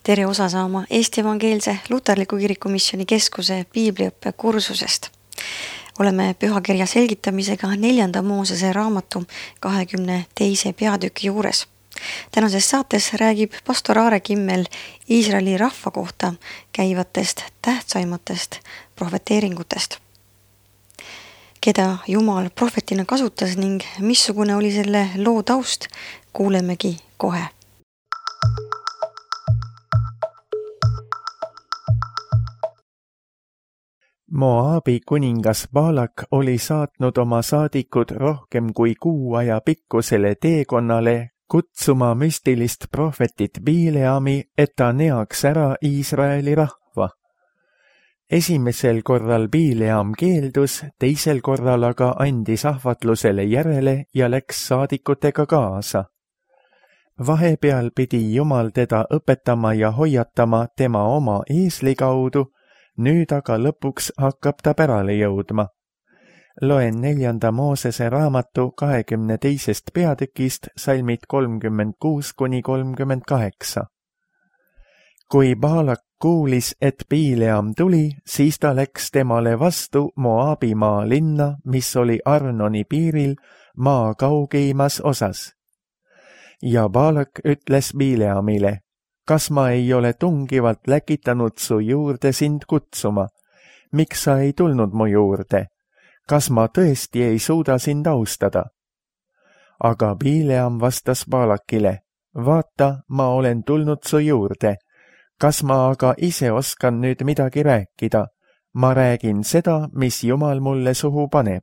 Tere osa saama Eesti Evangeelse Luterliku Kirikumisjoni Keskuse piibliõppe kursusest. Oleme pühakirja selgitamisega 4. Moosese raamatu 22. peatüki juures. Tänases saates räägib pastor Aare Kimmel Iisraeli rahva kohta käivatest tähtsaimatest prohveteeringutest. Keda Jumal prohvetina kasutas ning missugune oli selle loo taust, kuulemegi kohe. Moabi kuningas Baalak oli saatnud oma saadikud rohkem kui kuu aja pikkusele teekonnale kutsuma müstilist prohvetit Bileami, et ta neaks ära Iisraeli rahva. Esimesel korral Bileam keeldus, teisel korral aga andis ahvatlusele järele ja läks saadikutega kaasa. Vahepeal pidi Jumal teda õpetama ja hoiatama tema oma eesli kaudu, nüüd aga lõpuks hakkab ta pärale jõudma. Loen 4. Moosese raamatu 22. peatükist salmid 36–38. Kui Baalak kuulis, et Bileam tuli, siis ta läks temale vastu Moabi maa linna, mis oli Arnoni piiril maa kaugeimas osas. Ja Baalak ütles Bileamile: kas ma ei ole tungivalt läkitanud su juurde sind kutsuma? Miks sa ei tulnud mu juurde? Kas ma tõesti ei suuda sind austada? Aga Bileam vastas Baalakile: vaata, ma olen tulnud su juurde. Kas ma aga ise oskan nüüd midagi rääkida? Ma räägin seda, mis Jumal mulle suhu paneb.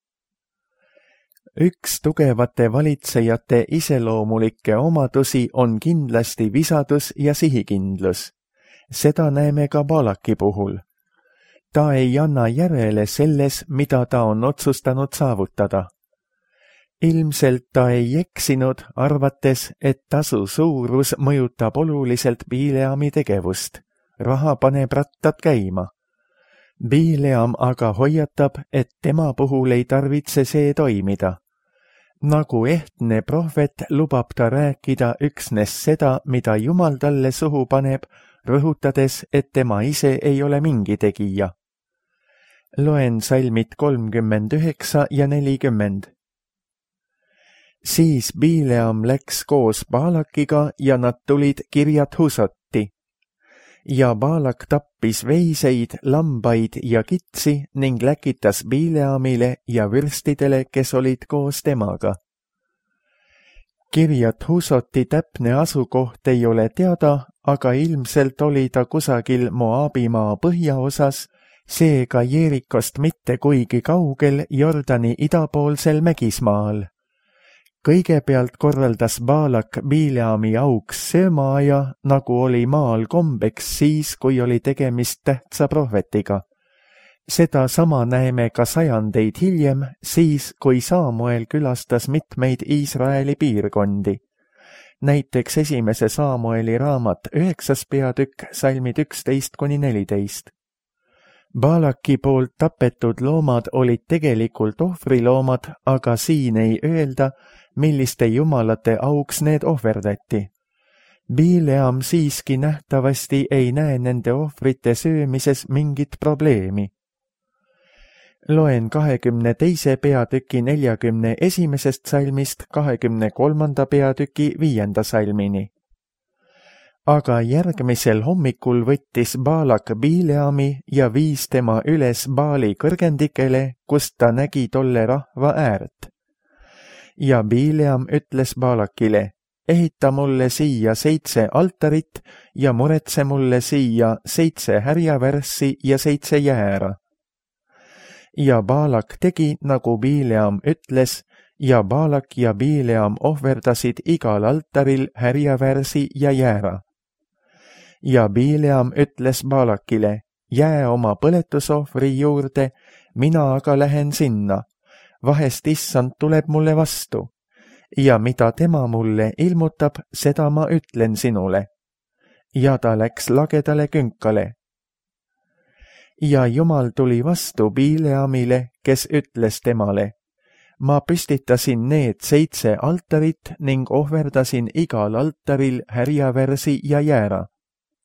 Üks tugevate valitsejate iseloomulikke omadusi on kindlasti visadus ja sihikindlus. Seda näeme ka Baalaki puhul. Ta ei anna järele selles, mida ta on otsustanud saavutada. Ilmselt ta ei eksinud, arvates, et tasu suurus mõjutab oluliselt Bileami tegevust. Raha paneb rattad käima. Bileam aga hoiatab, et tema puhul ei tarvitse see toimida. Nagu ehtne prohvet lubab ta rääkida üksnes seda, mida Jumal talle suhu paneb, rõhutades, et tema ise ei ole mingi tegija. Loen salmid 39 ja 40. Siis Bileam läks koos Baalakiga ja nad tulid Kirjat Husotti. Ja Baalak tappis veiseid, lambaid ja kitsi ning läkitas Bileamile ja vürstidele, kes olid koos temaga. Kirjat Husoti täpne asukoht ei ole teada, aga ilmselt oli ta kusagil Moabimaa põhjaosas, seega Jeerikost mitte kuigi kaugel Jordani idapoolsel mägismaal. Kõigepealt korraldas Baalak Bileami auks söömaaja, nagu oli maal kombeks siis, kui oli tegemist tähtsa prohvetiga. Seda sama näeme ka sajandeid hiljem, siis kui Saamuel külastas mitmeid Iisraeli piirkondi. Näiteks 1. Saamueli raamat 9. peatükk, salmid 11–14. Baalaki poolt tapetud loomad olid tegelikult ohvriloomad, aga siin ei öelda, milliste jumalate auks need ohverdati. Bileam siiski nähtavasti ei näe nende ohvrite söömises mingit probleemi. Loen 22. peatüki 41. salmist 23. peatüki 5. salmini. Aga järgmisel hommikul võttis Baalak Bileami ja viis tema üles Baali kõrgendikele, kust ta nägi tolle rahva äärt. Ja Bileam ütles Baalakile: ehita mulle siia 7 altarit ja muretse mulle siia 7 härjavärssi ja 7 jäära. Ja Baalak tegi, nagu Bileam ütles, ja Baalak ja Bileam ohverdasid igal altaril härjavärsi ja jäära. Ja Bileam ütles Baalakile: jää oma põletusohvri juurde, mina aga lähen sinna. Vahest issand tuleb mulle vastu. Ja mida tema mulle ilmutab, seda ma ütlen sinule. Ja ta läks lagedale künkale. Ja Jumal tuli vastu Bileamile, kes ütles temale: ma püstitasin need 7 altarit ning ohverdasin igal altaril härjavärsi ja jäära.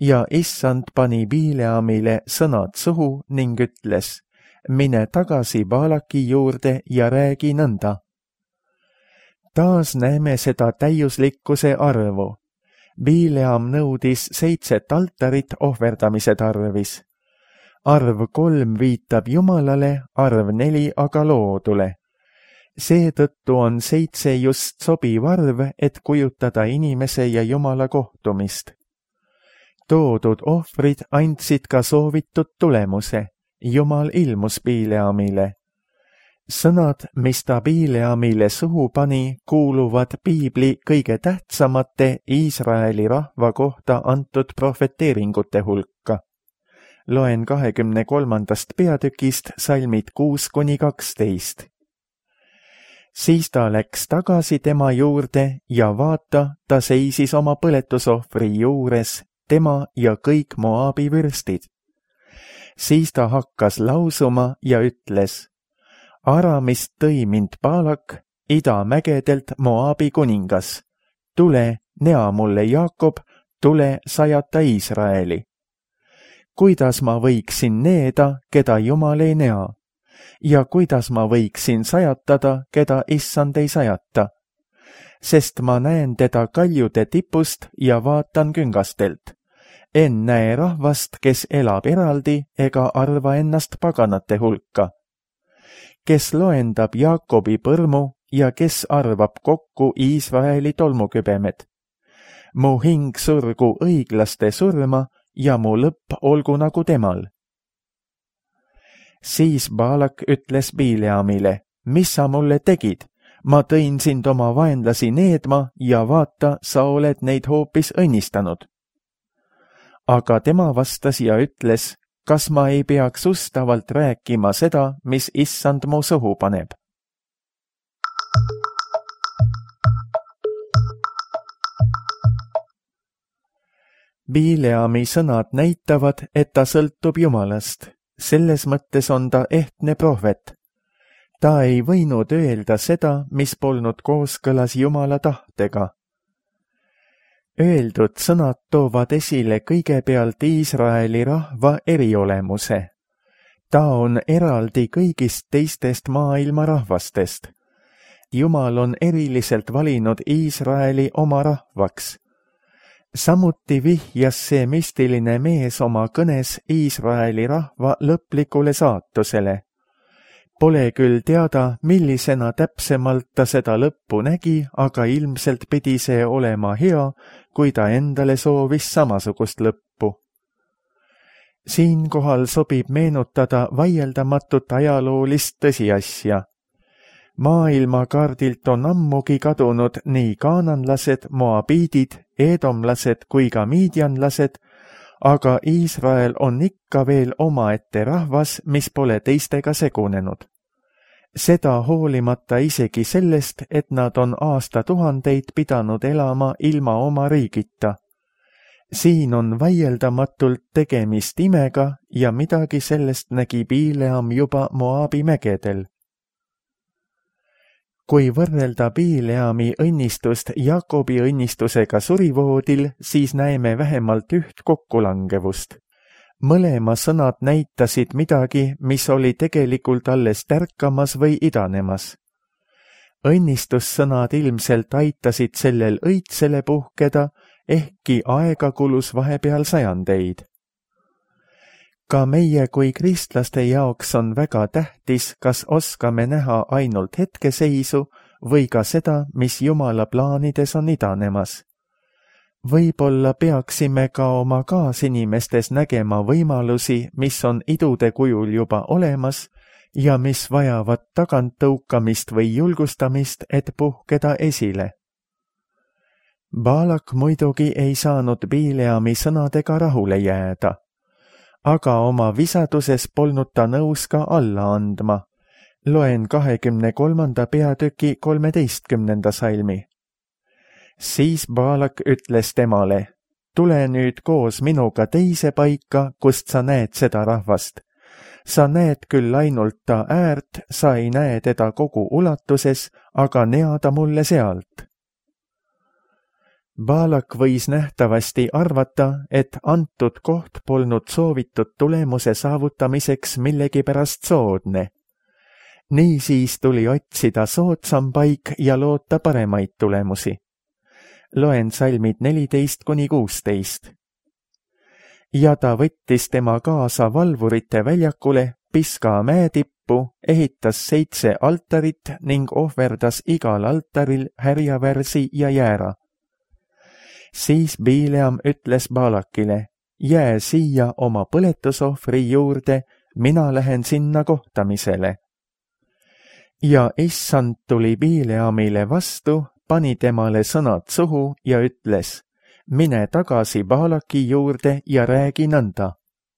ja issand pani Bileamile sõnad suhu ning ütles, mine tagasi Baalaki juurde ja räägi nõnda. Taas näeme seda täiuslikkuse arvu. Bileam nõudis 7 altarit ohverdamise tarvis. Arv 3 viitab Jumalale, arv 4 aga loodule. Seetõttu on 7 just sobiv arv, et kujutada inimese ja Jumala kohtumist. Toodud ohvrid andsid ka soovitud tulemuse. Jumal ilmus Bileamile. Sõnad, mis ta Bileamile suhu pani, kuuluvad piibli kõige tähtsamate Iisraeli rahva kohta antud profeteeringute hulka. Loen 23. peatükist salmid 6-12. Siis ta läks tagasi tema juurde ja vaata, ta seisis oma põletusohvri juures, tema ja kõik Moabi vürstid. Siis ta hakkas lausuma ja ütles, Aramist tõi mind Baalak, idamägedelt Moabi kuningas. Tule, nea mulle Jaakob, tule sajata Iisraeli. Kuidas ma võiksin needa, keda Jumal ei nea? Ja kuidas ma võiksin sajatada, keda issand ei sajata? Sest ma näen teda kaljude tipust ja vaatan küngastelt. En näe rahvast, kes elab eraldi ega arva ennast paganate hulka. Kes loendab Jaakobi põrmu ja kes arvab kokku Iisraeli tolmukübemed. Mu hing surgu õiglaste surma ja mu lõpp olgu nagu temal. Siis Baalak ütles Bileamile, mis sa mulle tegid? Ma tõin sind oma vaenlasi needma ja vaata, sa oled neid hoopis õnnistanud. Aga tema vastas ja ütles, kas ma ei peaks ustavalt rääkima seda, mis issand mu suhu paneb? Bileami sõnad näitavad, et ta sõltub Jumalast. Selles mõttes on ta ehtne prohvet. Ta ei võinud öelda seda, mis polnud kooskõlas Jumala tahtega. Öeldud sõnad toovad esile kõigepealt Iisraeli rahva eriolemuse. Ta on eraldi kõigist teistest maailma rahvastest. Jumal on eriliselt valinud Iisraeli oma rahvaks. Samuti vihjas see müstiline mees oma kõnes Iisraeli rahva lõplikule saatusele. Pole küll teada, millisena täpsemalt ta seda lõppu nägi, aga ilmselt pidi see olema hea, kui ta endale soovis samasugust lõppu. Siinkohal sobib meenutada vaieldamatut ajaloolist tõsiasja. Maailmakaardilt on ammugi kadunud nii kaananlased, moabiidid, eedomlased kui ka miidjanlased, aga Iisrael on ikka veel omaette rahvas, mis pole teistega segunenud. Seda hoolimata isegi sellest, et nad on aastatuhandeid pidanud elama ilma oma riigita. Siin on vaieldamatult tegemist imega ja midagi sellest nägi Bileam juba Moabi mägedel. Kui võrrelda Bileami õnnistust Jaakobi õnnistusega surivoodil, siis näeme vähemalt üht kokkulangevust. Mõlema sõnad näitasid midagi, mis oli tegelikult alles tärkamas või idanemas. Õnnistussõnad ilmselt aitasid sellel õitsele puhkeda, ehkki aega kulus vahepeal sajandeid. Ka meie kui kristlaste jaoks on väga tähtis, kas oskame näha ainult hetkeseisu või ka seda, mis Jumala plaanides on idanemas. Võib-olla peaksime ka oma kaasinimestes nägema võimalusi, mis on idude kujul juba olemas ja mis vajavad taganttõukamist või julgustamist, et puhkeda esile. Baalak muidugi ei saanud Bileami sõnadega rahule jääda. Aga oma visaduses polnud ta nõus ka alla andma. Loen 23. peatüki 13. salmi. Siis Baalak ütles temale, tule nüüd koos minuga teise paika, kust sa näed seda rahvast. Sa näed küll ainult ta äärt, sa ei näe teda kogu ulatuses, aga nea ta mulle sealt. Baalak võis nähtavasti arvata, et antud koht polnud soovitud tulemuse saavutamiseks millegipärast soodne. Niisiis tuli otsida soodsam paik ja loota paremaid tulemusi. Loen salmid 14–16. Ja ta võttis tema kaasa valvurite väljakule Piska mäetippu, ehitas 7 altarit ning ohverdas igal altaril härjavärsi ja jäära. Siis Bileam ütles Baalakile, jää siia oma põletusohvri juurde, mina lähen sinna kohtamisele. Ja issand tuli Bileamile vastu, pani temale sõnad suhu ja ütles, mine tagasi Baalaki juurde ja räägi nõnda.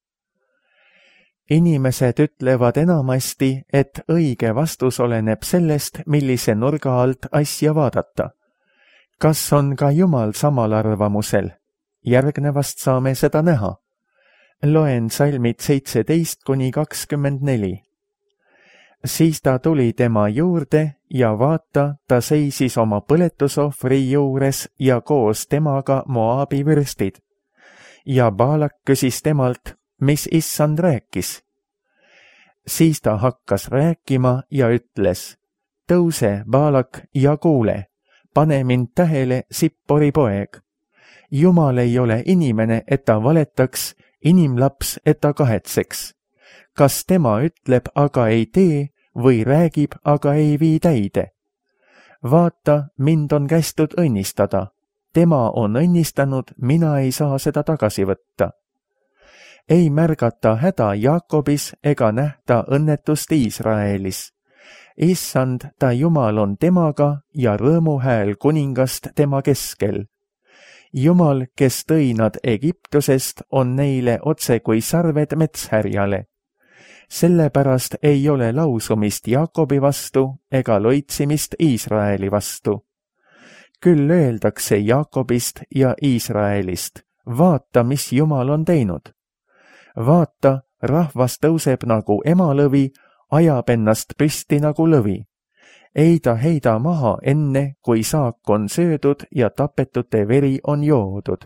Inimesed ütlevad enamasti, et õige vastus oleneb sellest, millise nurga alt asja vaadata. Kas on ka Jumal samal arvamusel? Järgnevast saame seda näha. Loen salmid 17–24. Siis ta tuli tema juurde ja vaata, ta seisis oma põletusohvri juures ja koos temaga Moabi vürstid. Ja Baalak küsis temalt, mis issand rääkis. Siis ta hakkas rääkima ja ütles, tõuse, Baalak, ja kuule, pane mind tähele, Sippori poeg. Jumal ei ole inimene, et ta valetaks, inimlaps, et ta kahetseks. Kas tema ütleb, aga ei tee, või räägib, aga ei vii täide? Vaata, mind on kästud õnnistada. Tema on õnnistanud, mina ei saa seda tagasi võtta. Ei märgata häda Jaakobis ega nähta õnnetust Iisraelis. Issand, ta Jumal on temaga ja rõõmuhääl kuningast tema keskel. Jumal, kes tõi nad Egiptusest, on neile otse kui sarved metshärjale. Sellepärast ei ole lausumist Jaakobi vastu ega loitsimist Iisraeli vastu. Küll öeldakse Jaakobist ja Iisraelist, vaata, mis Jumal on teinud. Vaata, rahvas tõuseb nagu emalõvi, ajab ennast püsti nagu lõvi. Ei ta heida maha enne, kui saak on söödud ja tapetute veri on joodud.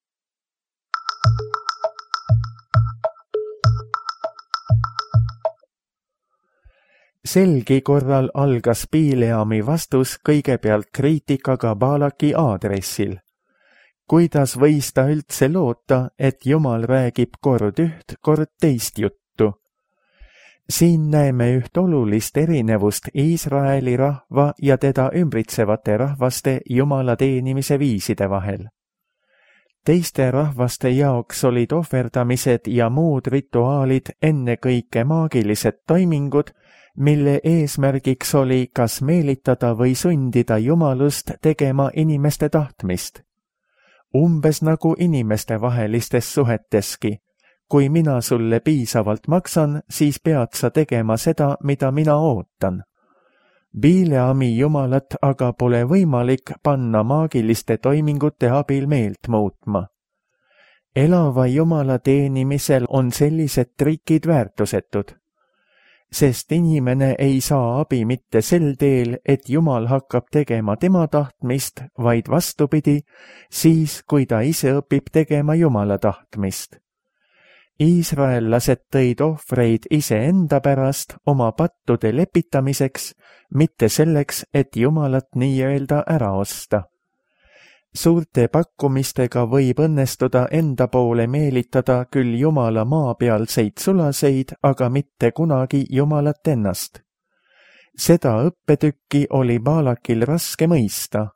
Selgi korral algas Bileami vastus kõigepealt kriitikaga Baalaki aadressil. Kuidas võis ta üldse loota, et Jumal räägib kord üht, kord teist juttu? Siin näeme üht olulist erinevust Iisraeli rahva ja teda ümbritsevate rahvaste Jumala teenimise viiside vahel. Teiste rahvaste jaoks olid ohverdamised ja muud rituaalid ennekõike maagilised toimingud, mille eesmärgiks oli kas meelitada või sundida Jumalust tegema inimeste tahtmist. Umbes nagu inimestevahelistes suheteski. Kui mina sulle piisavalt maksan, siis pead sa tegema seda, mida mina ootan. Bileami Jumalat aga pole võimalik panna maagiliste toimingute abil meelt muutma. Elava Jumala teenimisel on sellised trikid väärtusetud. Sest inimene ei saa abi mitte sel teel, et Jumal hakkab tegema tema tahtmist, vaid vastupidi, siis kui ta ise õpib tegema Jumala tahtmist. Iisraellased tõid ohvreid iseenda pärast oma pattude lepitamiseks, mitte selleks, et Jumalat nii-öelda ära osta. Suurte pakkumistega võib õnnestuda enda poole meelitada küll Jumala maapealseid sulaseid, aga mitte kunagi Jumalat ennast. Seda õppetükki oli Baalakil raske mõista.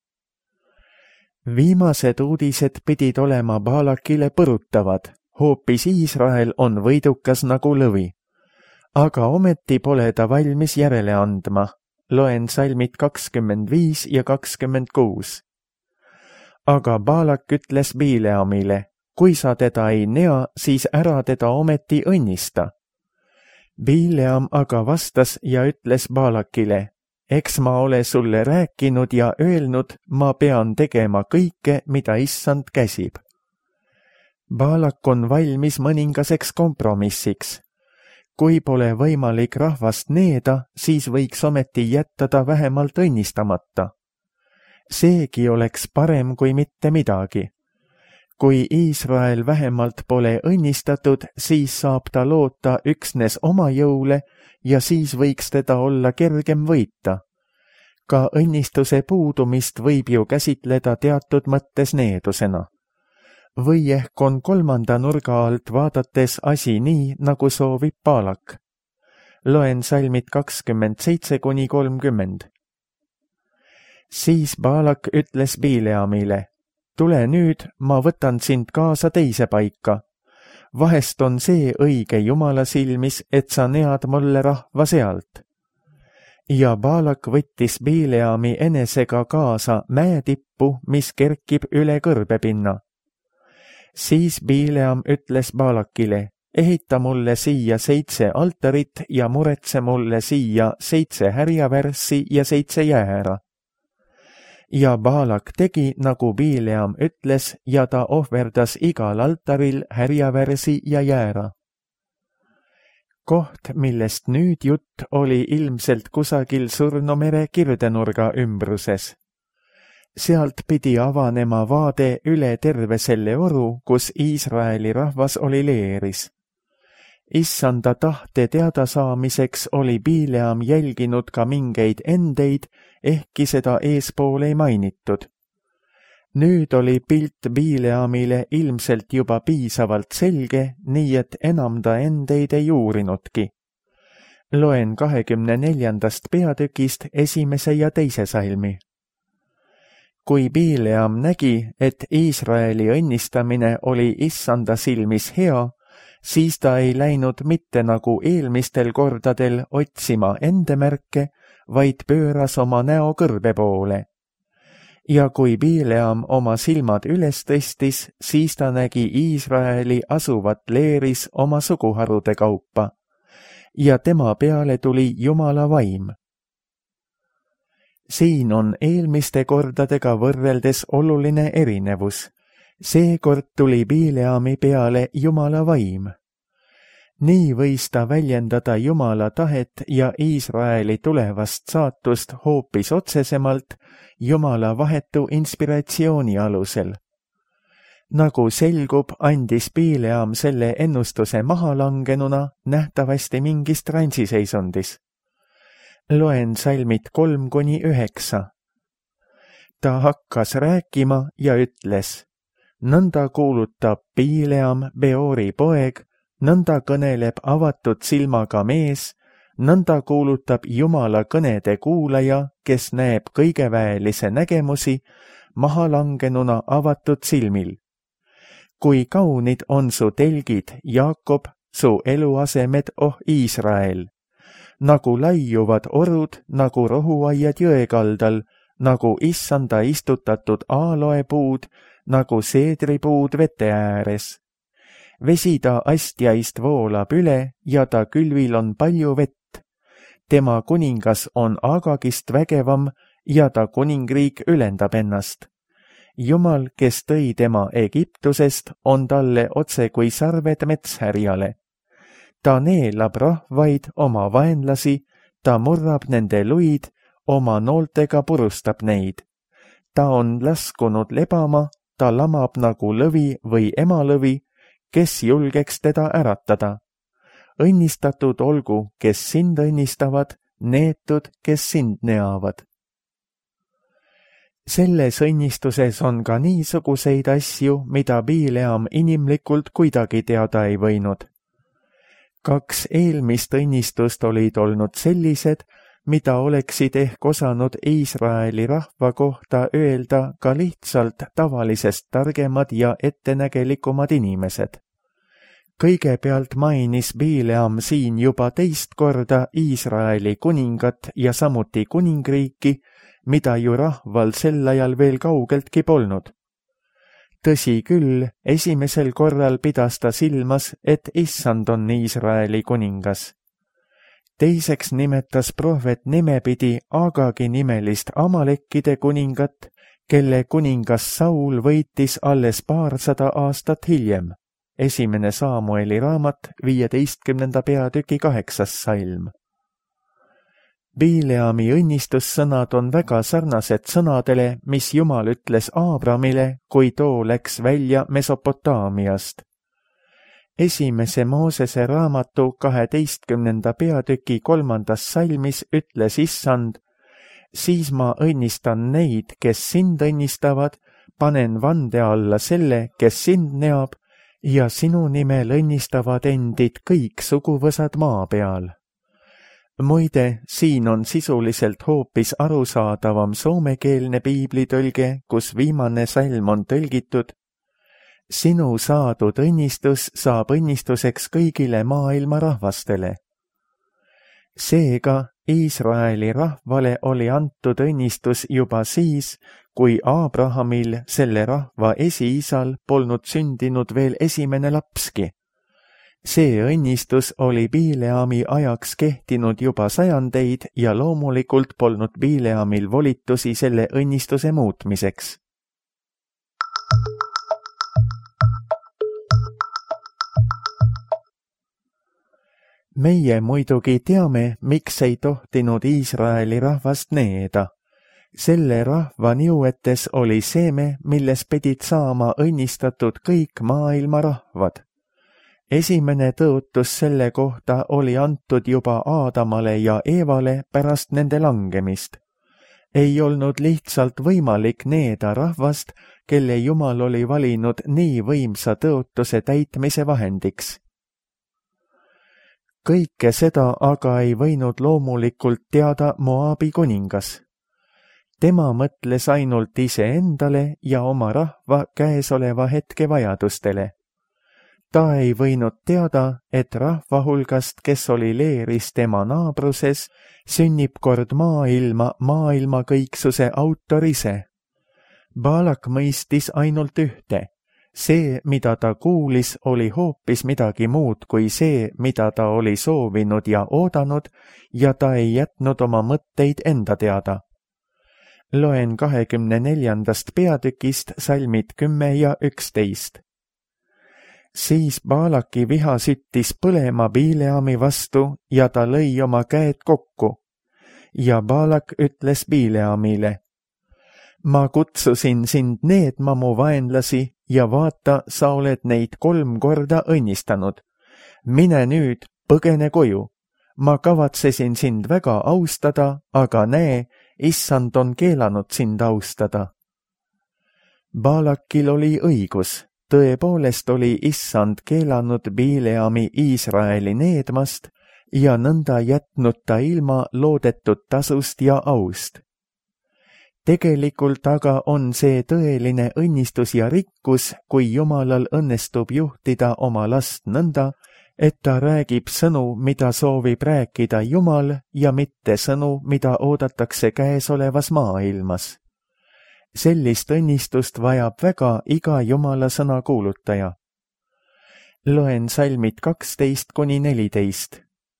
Viimased uudised pidid olema Baalakile põrutavad. Hoopis Iisrael on võidukas nagu lõvi. Aga ometi pole ta valmis järele andma. Loen salmid 25 ja 26. Aga Baalak ütles Bileamile, kui sa teda ei nea, siis ära teda ometi õnnista. Bileam aga vastas ja ütles Baalakile, eks ma ole sulle rääkinud ja öelnud, ma pean tegema kõike, mida issand käsib. Baalak on valmis mõningaseks kompromissiks. Kui pole võimalik rahvast needa, siis võiks ometi jätta ta vähemalt õnnistamata. Seegi oleks parem kui mitte midagi. Kui Iisrael vähemalt pole õnnistatud, siis saab ta loota üksnes oma jõule ja siis võiks teda olla kergem võita. Ka õnnistuse puudumist võib ju käsitleda teatud mõttes needusena. Või ehk on kolmanda nurga alt vaadates asi nii, nagu soovib Baalak. Loen salmid 27–30. Siis Baalak ütles Bileamile: tule nüüd, ma võtan sind kaasa teise paika. Vahest on see õige Jumala silmis, et sa nead mulle rahva sealt. Ja Baalak võttis Bileami enesega kaasa mäetippu, mis kerkib üle kõrbepinna. Siis Bileam ütles Baalakile: ehita mulle siia 7 altarit ja muretse mulle siia 7 härjavärssi ja 7 jäära. Ja Baalak tegi, nagu Bileam ütles, ja ta ohverdas igal altaril härjavärsi ja jäära. Koht, millest nüüd jutt, oli ilmselt kusagil Surnumere kirdenurga ümbruses. Sealt pidi avanema vaade üle terve selle oru, kus Iisraeli rahvas oli leeris. Issanda tahte teadasaamiseks oli Bileam jälginud ka mingeid endeid, ehkki seda eespool ei mainitud. Nüüd oli pilt Bileamile ilmselt juba piisavalt selge, nii et enam ta endeid ei uurinudki. Loen 24. peatükist 1. ja 2. salmi. Kui Bileam nägi, et Iisraeli õnnistamine oli Issanda silmis hea, siis ta ei läinud mitte nagu eelmistel kordadel otsima endemärke, vaid pööras oma näo kõrbe poole. Ja kui Bileam oma silmad üles tõstis, siis ta nägi Iisraeli asuvat leeris oma suguharude kaupa. Ja tema peale tuli Jumala vaim. Siin on eelmiste kordadega võrreldes oluline erinevus. Seekord tuli Bileami peale Jumala vaim. Nii võis ta väljendada Jumala tahet ja Iisraeli tulevast saatust hoopis otsesemalt Jumala vahetu inspiratsiooni alusel. Nagu selgub, andis Bileam selle ennustuse mahalangenuna nähtavasti mingis transiseisundis. Loen salmid 3–9. Ta hakkas rääkima ja ütles: nõnda kuulutab Bileam, Beori poeg, nõnda kõneleb avatud silmaga mees, nõnda kuulutab Jumala kõnede kuulaja, kes näeb kõigeväelise nägemusi mahalangenuna avatud silmil. Kui kaunid on su telgid, Jaakob, su eluasemed, oh Iisrael! Nagu laiuvad orud, nagu rohuaiad jõekaldal, nagu Issanda istutatud aaloepuud, nagu seedripuud vete ääres. Vesi ta astjaist voolab üle ja ta külvil on palju vett. Tema kuningas on Agagist vägevam ja ta kuningriik ülendab ennast. Jumal, kes tõi tema Egiptusest, on talle otse kui sarved metshärjale. Ta neelab rahvaid, oma vaenlasi, ta murrab nende luid, oma nooltega purustab neid. Ta on laskunud lebama, ta lamab nagu lõvi või emalõvi, kes julgeks teda äratada. Õnnistatud olgu, kes sind õnnistavad, neetud, kes sind neavad. Selles õnnistuses on ka niisuguseid asju, mida Bileam inimlikult kuidagi teada ei võinud. 2 eelmist õnnistust olid olnud sellised, mida oleksid ehk osanud Iisraeli rahva kohta öelda ka lihtsalt tavalisest targemad ja ettenägelikumad inimesed. Kõigepealt mainis Bileam siin juba 2 korda Iisraeli kuningat ja samuti kuningriiki, mida ju rahval sel ajal veel kaugeltki polnud. Tõsi küll, esimesel korral pidas ta silmas, et Issand on Iisraeli kuningas. Teiseks nimetas prohvet nimepidi Agagi nimelist Amalekkide kuningat, kelle kuningas Saul võitis alles 200 aastat hiljem. 1. Saamueli raamat 15. peatüki 8. salm. Bileami õnnistussõnad on väga sarnased sõnadele, mis Jumal ütles Aabramile, kui too läks välja Mesopotaamiast. Esimese Moosese raamatu 12. peatüki 3. salmis ütles Issand: siis ma õnnistan neid, kes sind õnnistavad, panen vande alla selle, kes sind neab, ja sinu nimel õnnistavad endid kõik suguvõsad maa peal. Muide, siin on sisuliselt hoopis arusaadavam soomekeelne piiblitõlge, kus viimane salm on tõlgitud: sinu saadud õnnistus saab õnnistuseks kõigile maailma rahvastele. Seega, Iisraeli rahvale oli antud õnnistus juba siis, kui Aabrahamil, selle rahva esiisal, polnud sündinud veel esimene lapski. See õnnistus oli Bileami ajaks kehtinud juba sajandeid ja loomulikult polnud Bileamil volitusi selle õnnistuse muutmiseks. Meie muidugi teame, miks ei tohtinud Iisraeli rahvast needa. Selle rahva niuetes oli seeme, milles pidid saama õnnistatud kõik maailma rahvad. Esimene tõotus selle kohta oli antud juba Aadamale ja Eevale pärast nende langemist. Ei olnud lihtsalt võimalik needa rahvast, kelle Jumal oli valinud nii võimsa tõotuse täitmise vahendiks. Kõike seda aga ei võinud loomulikult teada Moabi kuningas. Tema mõtles ainult iseendale ja oma rahva käesoleva hetke vajadustele. Ta ei võinud teada, et rahva hulgast, kes oli leeris tema naabruses, sünnib kord maailma kõiksuse autor ise. Baalak mõistis ainult ühte. See, mida ta kuulis, oli hoopis midagi muud kui see, mida ta oli soovinud ja oodanud, ja ta ei jätnud oma mõtteid enda teada. Loen 24. peatükist salmid 10 ja 11. Siis Baalaki viha süttis põlema Bileami vastu ja ta lõi oma käed kokku. Ja Baalak ütles Bileamile: ma kutsusin sind needma mu vaenlasi ja vaata, sa oled neid 3 korda õnnistanud. Mine nüüd, põgene koju. Ma kavatsesin sind väga austada, aga näe, Issand on keelanud sind austada. Baalakil oli õigus. Tõepoolest oli Issand keelanud Bileami Iisraeli needmast ja nõnda jätnud ta ilma loodetud tasust ja aust. Tegelikult aga on see tõeline õnnistus ja rikkus, kui Jumalal õnnestub juhtida oma last nõnda, et ta räägib sõnu, mida soovib rääkida Jumal ja mitte sõnu, mida oodatakse käesolevas maailmas. Sellist õnnistust vajab väga iga Jumala sõna kuulutaja. Loen salmid 12-14.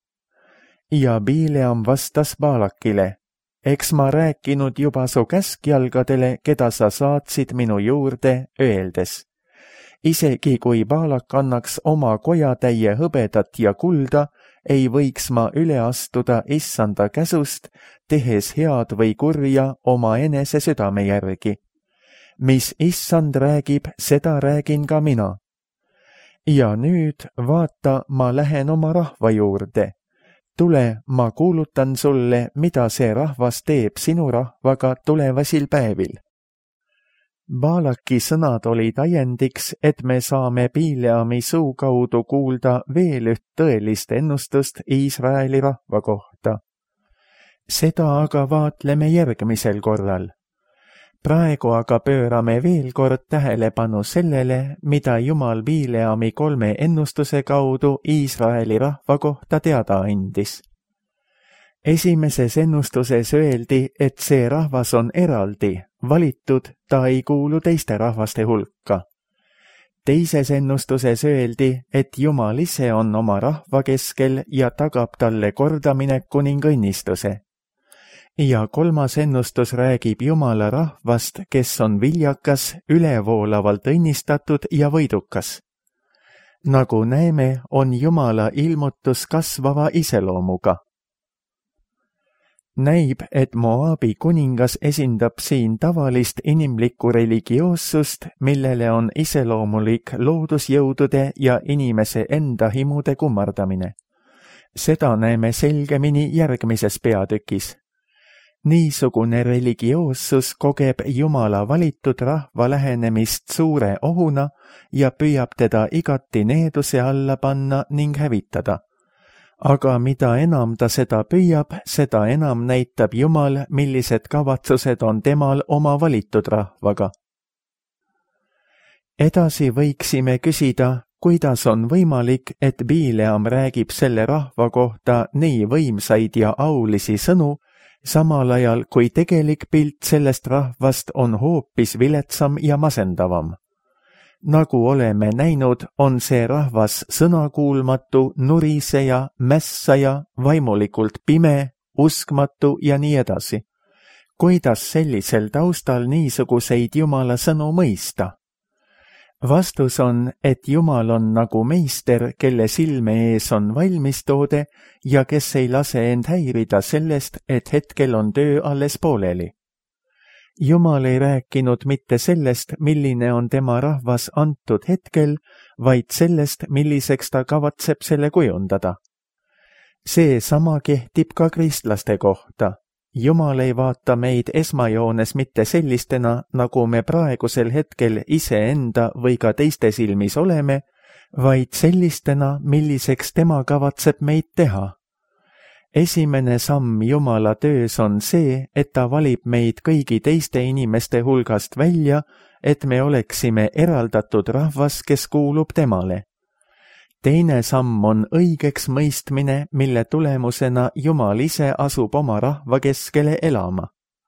Ja Bileam vastas Baalakile: eks ma rääkinud juba su käskjalgadele, keda sa saatsid minu juurde, öeldes: isegi kui Baalak annaks oma kojatäie hõbedat ja kulda, ei võiks ma üle astuda Issanda käsust, tehes head või kurja oma enese südame järgi. Mis Issand räägib, seda räägin ka mina. Ja nüüd, vaata, ma lähen oma rahva juurde. Tule, ma kuulutan sulle, mida see rahvas teeb sinu rahvaga tulevasil päevil. Baalaki sõnad olid ajendiks, et me saame Bileami suu kaudu kuulda veel üht tõelist ennustust Iisraeli rahva kohta. Seda aga vaatleme järgmisel korral. Praegu aga pöörame veel kord tähelepanu sellele, mida Jumal Bileami 3 ennustuse kaudu Iisraeli rahva kohta teada andis. Esimeses ennustuses öeldi, et see rahvas on eraldi, valitud, ta ei kuulu teiste rahvaste hulka. Teises ennustuses öeldi, et Jumal ise on oma rahva keskel ja tagab talle kordamineku ning õnnistuse. Ja 3. ennustus räägib Jumala rahvast, kes on viljakas, ülevoolavalt õnnistatud ja võidukas. Nagu näeme, on Jumala ilmutus kasvava iseloomuga. Näib, et Moabi kuningas esindab siin tavalist inimlikku religioossust, millele on iseloomulik loodusjõudude ja inimese enda himude kummardamine. Seda näeme selgemini järgmises peatükis. Niisugune religioossus kogeb Jumala valitud rahva lähenemist suure ohuna ja püüab teda igati needuse alla panna ning hävitada. Aga mida enam ta seda püüab, seda enam näitab Jumal, millised kavatsused on temal oma valitud rahvaga. Edasi võiksime küsida, kuidas on võimalik, et Bileam räägib selle rahva kohta nii võimsaid ja aulisi sõnu, samal ajal kui tegelik pilt sellest rahvast on hoopis viletsam ja masendavam. Nagu oleme näinud, on see rahvas sõnakuulmatu, nuriseja, mässaja, vaimulikult pime, uskmatu ja nii edasi. Kuidas sellisel taustal niisuguseid Jumala sõnu mõista? Vastus on, et Jumal on nagu meister, kelle silme ees on valmistoode ja kes ei lase end häirida sellest, et hetkel on töö alles pooleli. Jumal ei rääkinud mitte sellest, milline on tema rahvas antud hetkel, vaid sellest, milliseks ta kavatseb selle kujundada. See sama kehtib ka kristlaste kohta. Jumal ei vaata meid esmajoones mitte sellistena, nagu me praegusel hetkel iseenda või ka teiste silmis oleme, vaid sellistena, milliseks tema kavatseb meid teha. Esimene samm Jumala töös on see, et ta valib meid kõigi teiste inimeste hulgast välja, et me oleksime eraldatud rahvas, kes kuulub temale. Teine samm on õigeks mõistmine, mille tulemusena Jumal ise asub oma rahva keskele elama.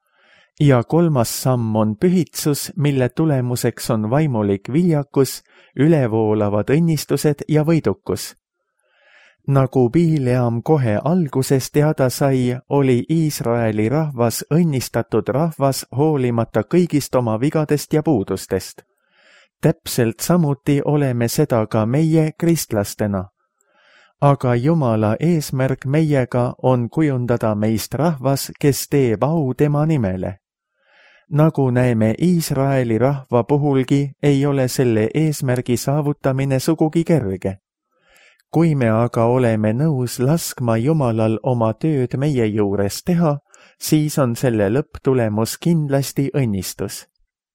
Ja kolmas samm on pühitsus, mille tulemuseks on vaimulik viljakus, ülevoolavad õnnistused ja võidukus. Nagu Bileam kohe alguses teada sai, oli Iisraeli rahvas õnnistatud rahvas hoolimata kõigist oma vigadest ja puudustest. Täpselt samuti oleme seda ka meie kristlastena. Aga Jumala eesmärk meiega on kujundada meist rahvas, kes teeb au tema nimele. Nagu näeme Iisraeli rahva puhulgi, ei ole selle eesmärgi saavutamine sugugi kerge. Kui me aga oleme nõus laskma Jumalal oma tööd meie juures teha, siis on selle lõpptulemus kindlasti õnnistus.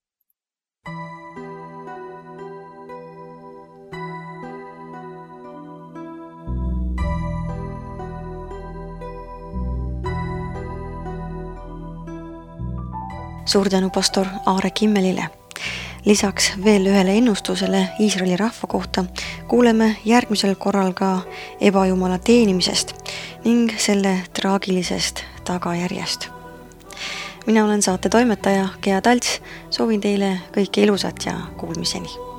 Suur tänu pastor Aare Kimmelile. Lisaks veel ühele ennustusele Iisraeli rahva kohta kuuleme järgmisel korral ka ebajumala teenimisest ning selle traagilisest tagajärjest. Mina olen saate toimetaja Gea Talts, soovin teile kõike ilusat ja kuulmiseni.